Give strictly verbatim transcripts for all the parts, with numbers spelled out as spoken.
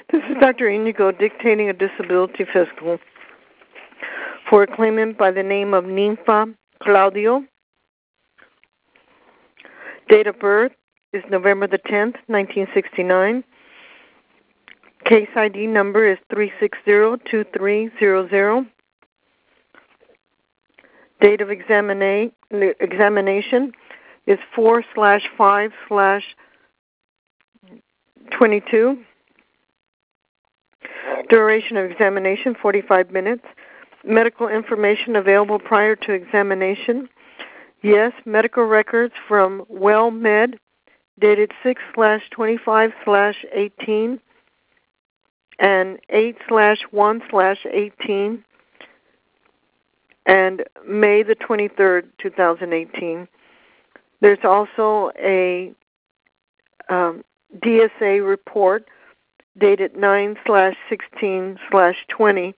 This is Doctor Inigo dictating a disability physical for a claimant by the name of Ninfa Claudio. Date of birth is November the tenth, nineteen sixty-nine. Case I D number is three six zero two three zero zero. Date of examina- examination is four slash five slash twenty-two. Duration of examination, forty-five minutes. Medical information available prior to examination. Yes, medical records from WellMed, dated six slash twenty-five slash eighteen and eight slash one slash eighteen and May the twenty-third, two thousand eighteen. There's also a um, D S A report dated nine slash sixteen slash twenty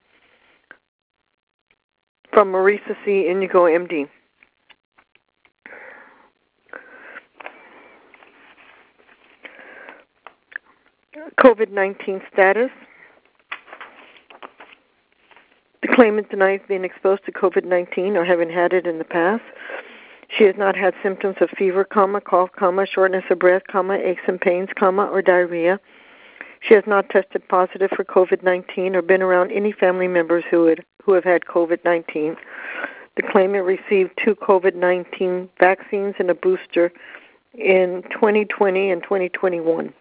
from Marisa C. Inigo, M D. COVID nineteen status. The claimant denies being exposed to COVID nineteen or having had it in the past. She has not had symptoms of fever, comma, cough, comma, shortness of breath, comma, aches and pains, comma, or diarrhea. She has not tested positive for COVID nineteen or been around any family members who had, who have had COVID nineteen. The claimant received two COVID nineteen vaccines and a booster in twenty twenty and twenty twenty-one.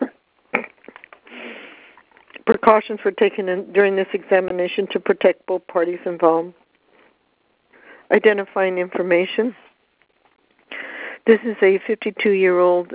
Precautions were taken in, during this examination to protect both parties involved. Identifying information. This is a fifty-two-year-old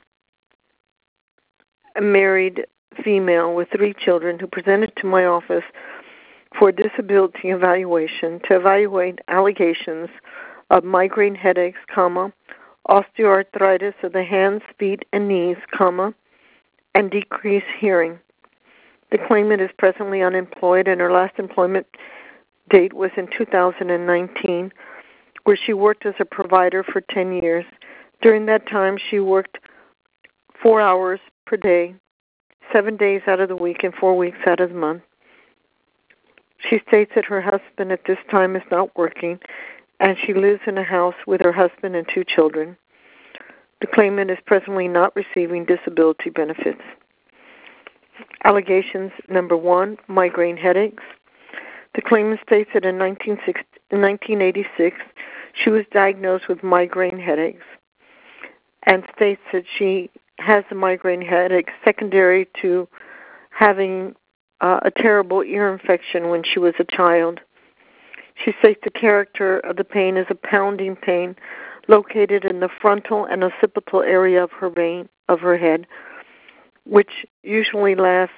married female with three children who presented to my office for disability evaluation to evaluate allegations of migraine headaches, comma, osteoarthritis of the hands, feet, and knees, comma, and decreased hearing. The claimant is presently unemployed, and her last employment date was in two thousand nineteen, where she worked as a provider for ten years. During that time, she worked four hours per day, seven days out of the week, and four weeks out of the month. She states that her husband at this time is not working, and she lives in a house with her husband and two children. The claimant is presently not receiving disability benefits. Allegations number one, migraine headaches. The claimant states that in nineteen eighty-six, she was diagnosed with migraine headaches and states that she has the migraine headache secondary to having uh, a terrible ear infection when she was a child. She states the character of the pain is a pounding pain located in the frontal and occipital area of her brain, of her head, which usually lasts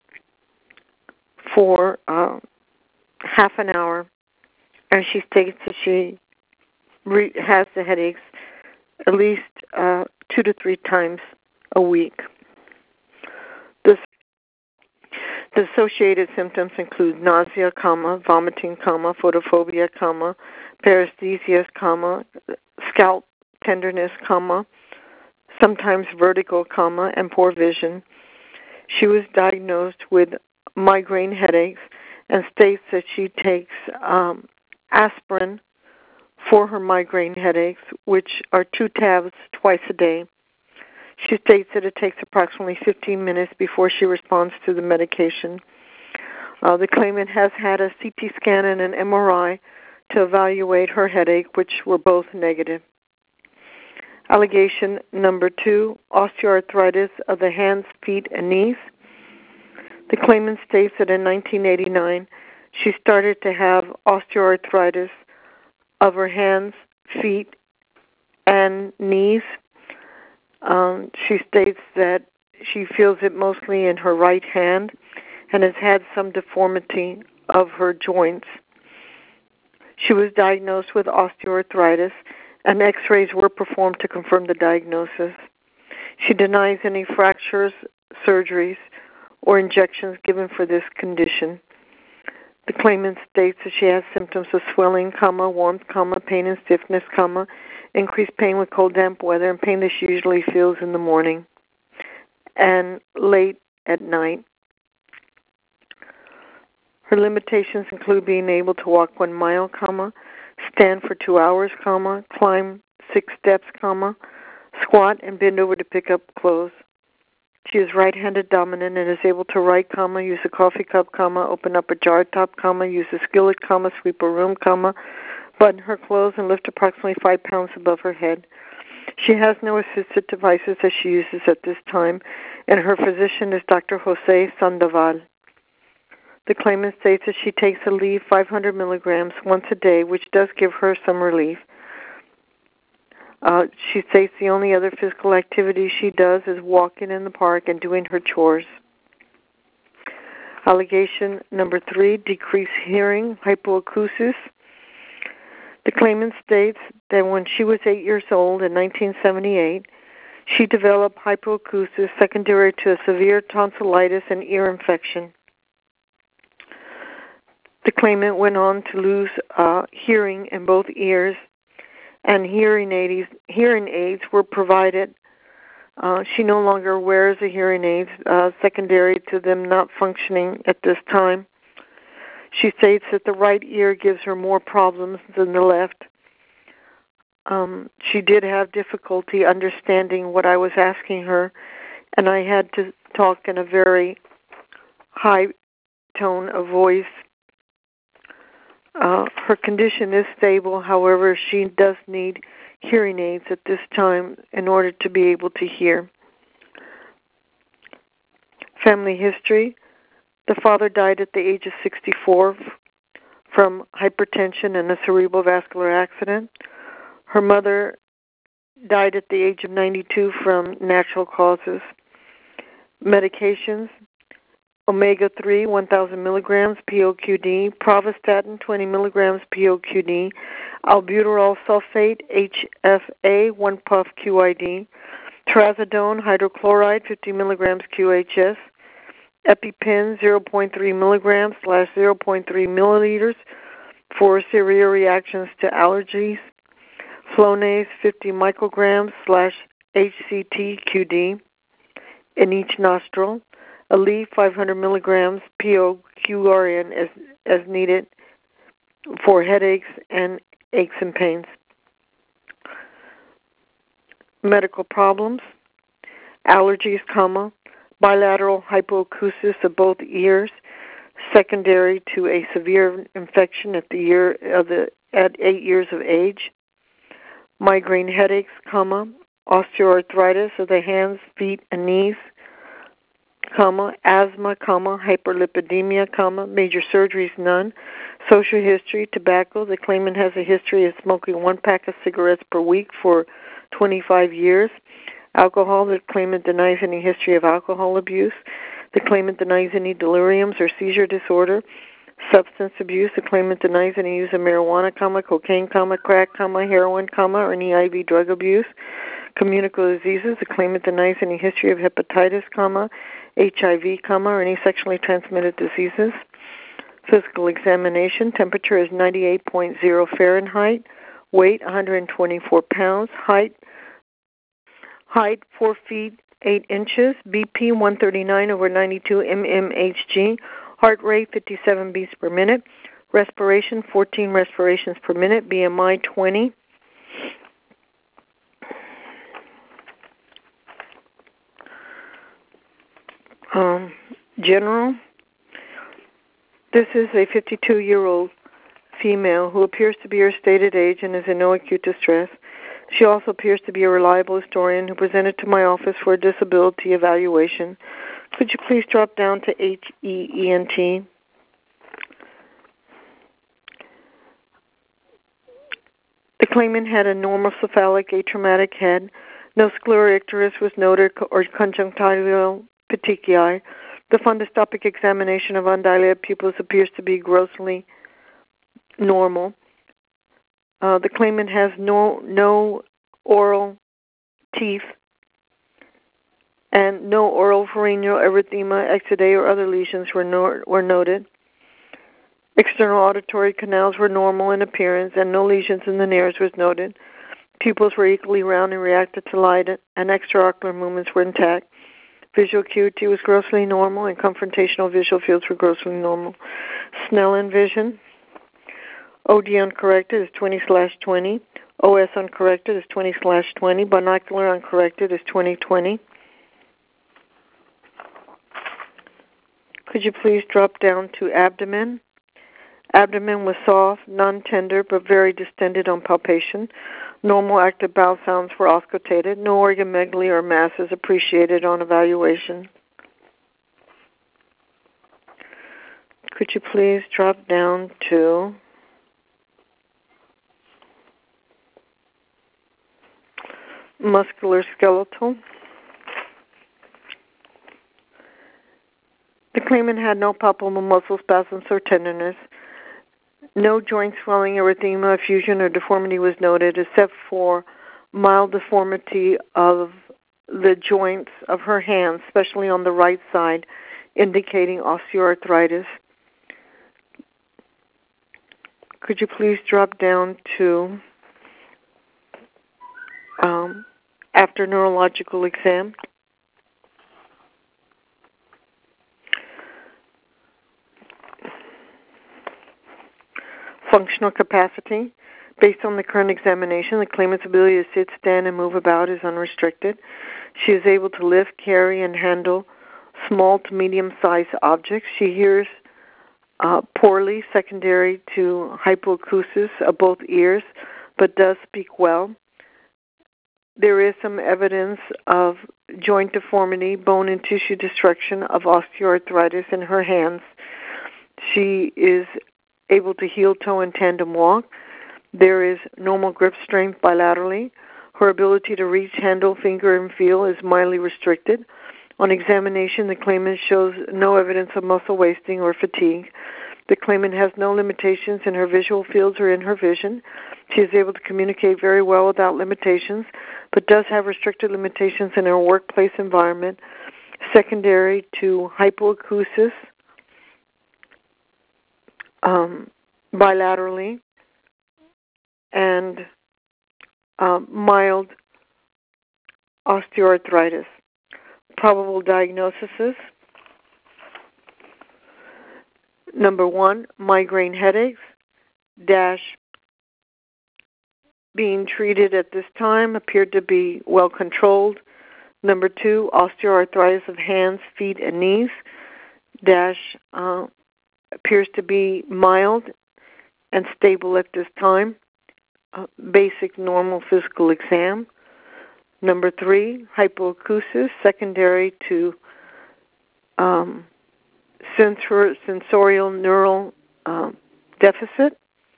for uh, half an hour. And she states that she re- has the headaches at least uh, two to three times a week. The, the associated symptoms include nausea, comma, vomiting, comma, photophobia, comma, paresthesias, comma, scalp tenderness, comma, sometimes vertigo, comma, and poor vision. She was diagnosed with migraine headaches and states that she takes um, aspirin for her migraine headaches, which are two tabs twice a day. She states that it takes approximately fifteen minutes before she responds to the medication. Uh, the claimant has had a C T scan and an M R I to evaluate her headache, which were both negative. Allegation number two, osteoarthritis of the hands, feet, and knees. The claimant states that in nineteen eighty-nine, she started to have osteoarthritis of her hands, feet, and knees. Um, she states that she feels it mostly in her right hand and has had some deformity of her joints. She was diagnosed with osteoarthritis, and x-rays were performed to confirm the diagnosis. She denies any fractures, surgeries, or injections given for this condition. The claimant states that she has symptoms of swelling, comma, warmth, comma, pain and stiffness, comma, increased pain with cold, damp weather, and pain that she usually feels in the morning and late at night. Her limitations include being able to walk one mile, comma, stand for two hours, comma, climb six steps, comma, squat and bend over to pick up clothes. She is right-handed dominant and is able to write, comma, use a coffee cup, comma, open up a jar top, comma, use a skillet, comma, sweep a room, comma, button her clothes and lift approximately five pounds above her head. She has no assisted devices that she uses at this time, and her physician is Doctor Jose Sandoval. The claimant states that she takes Aleve five hundred milligrams once a day, which does give her some relief. Uh, she states the only other physical activity she does is walking in the park and doing her chores. Allegation number three, decreased hearing, hypoacusis. The claimant states that when she was eight years old in nineteen seventy-eight, she developed hypoacusis secondary to a severe tonsillitis and ear infection. The claimant went on to lose uh, hearing in both ears, and hearing aids, hearing aids were provided. Uh, she no longer wears a hearing aid, uh, secondary to them not functioning at this time. She states that the right ear gives her more problems than the left. Um, she did have difficulty understanding what I was asking her, and I had to talk in a very high tone of voice. Uh, her condition is stable, however, she does need hearing aids at this time in order to be able to hear. Family history. The father died at the age of sixty-four from hypertension and a cerebral vascular accident. Her mother died at the age of ninety-two from natural causes. Medications. Omega three, one thousand milligrams P O Q D, Pravastatin, twenty milligrams P O Q D, albuterol sulfate, H F A, one puff Q I D, trazodone hydrochloride, fifty milligrams Q H S, EpiPen, zero point three milligrams slash zero point three milliliters for severe reactions to allergies, Flonase, fifty micrograms slash H C T Q D in each nostril, Aleve, five hundred milligrams P O Q R N as, as needed for headaches and aches and pains. Medical problems, allergies, comma, bilateral hypoacusis of both ears, secondary to a severe infection at the year of the at eight years of age, migraine headaches, comma, osteoarthritis of the hands, feet, and knees, comma, asthma, comma, hyperlipidemia, comma, major surgeries, none. Social history, tobacco. The claimant has a history of smoking one pack of cigarettes per week for twenty-five years. Alcohol. The claimant denies any history of alcohol abuse. The claimant denies any deliriums or seizure disorder. Substance abuse. The claimant denies any use of marijuana, comma, cocaine, comma, crack, comma, heroin, comma, or any I V drug abuse. Communicable diseases. The claimant denies any history of hepatitis, comma, H I V, comma, or any sexually transmitted diseases. Physical examination. Temperature is ninety-eight point zero Fahrenheit. Weight one hundred twenty-four pounds. Height height four feet eight inches. B P one thirty-nine over ninety-two mmHg. Heart rate fifty-seven beats per minute. Respiration fourteen respirations per minute. B M I twenty. Um, general. This is a fifty-two-year-old female who appears to be her stated age and is in no acute distress. She also appears to be a reliable historian who presented to my office for a disability evaluation. Could you please drop down to H E E N T? The claimant had a normal cephalic atraumatic head. No scleroicterus was noted or conjunctival petechiae. The fundoscopic examination of undilated pupils appears to be grossly normal. Uh, the claimant has no no oral teeth and no oral pharyngeal erythema, exudae, or other lesions were, no, were noted. External auditory canals were normal in appearance, and no lesions in the nares was noted. Pupils were equally round and reacted to light, and extraocular movements were intact. Visual acuity was grossly normal, and confrontational visual fields were grossly normal. Snellen vision, O D uncorrected is twenty slash twenty. O S uncorrected is twenty slash twenty. Binocular uncorrected is twenty twenty. Could you please drop down to abdomen? Abdomen was soft, non-tender, but very distended on palpation. Normal active bowel sounds were auscultated. No organomegaly or masses appreciated on evaluation. Could you please drop down to muscular skeletal? The claimant had no palpable muscle spasms or tenderness. No joint swelling, erythema, effusion, or deformity was noted, except for mild deformity of the joints of her hands, especially on the right side, indicating osteoarthritis. Could you please drop down to um, after neurological exam? Functional capacity. Based on the current examination, the claimant's ability to sit, stand, and move about is unrestricted. She is able to lift, carry, and handle small to medium-sized objects. She hears uh, poorly, secondary to hypoacusis of both ears, but does speak well. There is some evidence of joint deformity, bone and tissue destruction of osteoarthritis in her hands. She is able to heel toe and tandem walk. There is normal grip strength bilaterally. Her ability to reach, handle, finger, and feel is mildly restricted. On examination, the claimant shows no evidence of muscle wasting or fatigue. The claimant has no limitations in her visual fields or in her vision. She is able to communicate very well without limitations, but does have restricted limitations in her workplace environment, secondary to hypoacusis, um, bilaterally, and uh, mild osteoarthritis. Probable diagnoses. Number one, migraine headaches, dash, being treated at this time, appeared to be well controlled. Number two, osteoarthritis of hands, feet, and knees, dash, uh, appears to be mild and stable at this time. Uh, basic normal physical exam. Number three, hypoacusis, secondary to um, sensor, sensorial neural uh, deficit.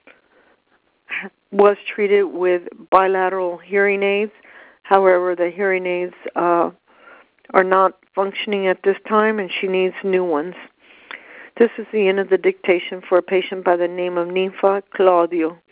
Was treated with bilateral hearing aids. However, the hearing aids uh, are not functioning at this time, and she needs new ones. This is the end of the dictation for a patient by the name of Ninfa Claudio.